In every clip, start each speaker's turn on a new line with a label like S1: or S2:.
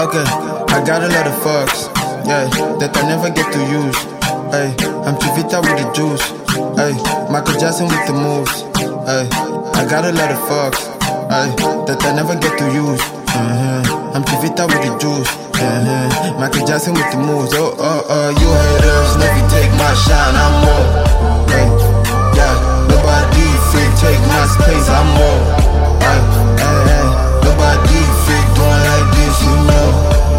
S1: Okay, I got a lot of fucks, yeah, that I never get to use. Ay, I'm Chivita with the juice. Ay, Michael Jackson with the moves. Ay, I got a lot of fucks, ay, that I never get to use. I'm Chivita with the juice. Michael Jackson with the moves. You haters, never take my shine, I'm more. Ay, yeah, nobody fit take my space, I'm more. Ay, nobody fit doing like this, you know.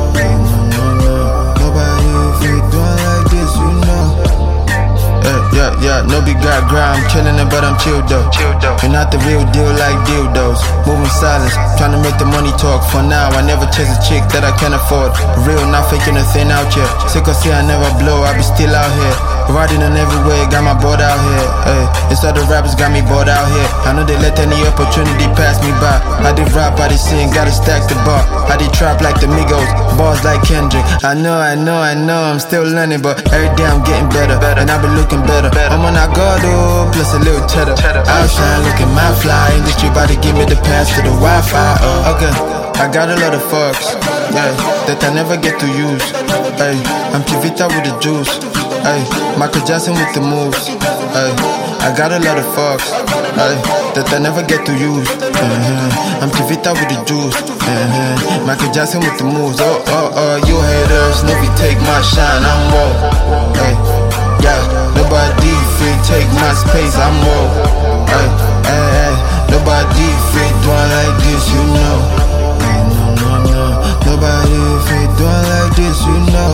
S1: Nobody fit doing like this, you know. Yeah, no big got grind, I'm killing it, but I'm chill though. You're not the real deal like dildos. Moving silence, trying to make the money talk. For now, I never chase a chick that I can't afford. Real, not faking a thing out here. Sick or see I never blow, I be still out here. Riding on everywhere, got my board out here. Ay, it's all the rappers got me bored out here. I know they let any opportunity pass me by. I did rap, I did sing, gotta stack the bar. I did trap like the Migos, bars like Kendrick. I know, I'm still learning, but every day I'm getting better. And I be looking better. I'm on Agado, plus a little cheddar. Outshine, looking my fly. Industry about to give me the pass to the Wi-Fi. Okay, I got a lot of fucks, yeah, that I never get to use. Ay, I'm Chivita with the juice. Ay, Michael Jackson with the moves. Ay, I got a lot of fucks, ay, that I never get to use. I'm Chivita with the juice. Michael Jackson with the moves. You haters, never take my shine, I'm more. Ay, yeah, nobody fit take my space, I'm more. Ay, nobody fit doing like this, you know. No, nobody fit doing like this, you know.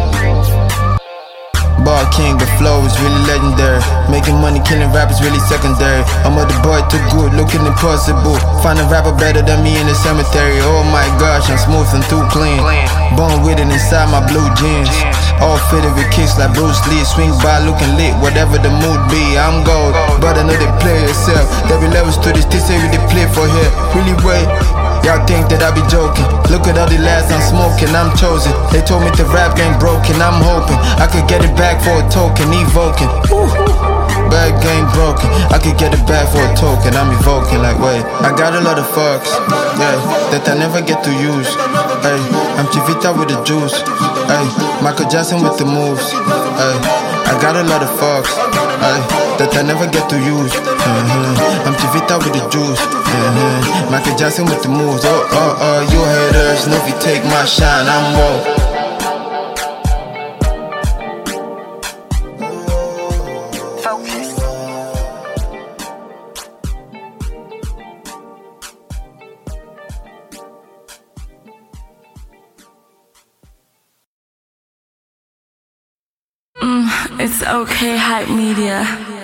S1: Bar king, the flow is really legendary. Making money, killing rappers really secondary. I'm with the boy too good, looking impossible. Find a rapper better than me in the cemetery. Oh my gosh, I'm smooth and too clean. Born with it inside my blue jeans. All fitted with kicks like Bruce Lee. Swing by looking lit, whatever the mood be. I'm gold, but I know they play yourself. There be levels to this, they say we they play for here. Really wait, y'all think that I be joking. Look at all the lads I'm smoking, I'm chosen. They told me the rap game broken, I'm hoping I could get it back for a token, evoking. Bad game broken, I could get it back for a token, I'm evoking like wait. I got a lot of fucks, yeah, that I never get to use. Ay, I'm Chivita with the juice. Ay, Michael Jackson with the moves. Ay, I got a lot of fucks, ay, that I never get to use. I'm Chivita with the juice. Michael Jackson with the moves. You haters, never take my shine, I'm more.
S2: It's okay, Hype Media.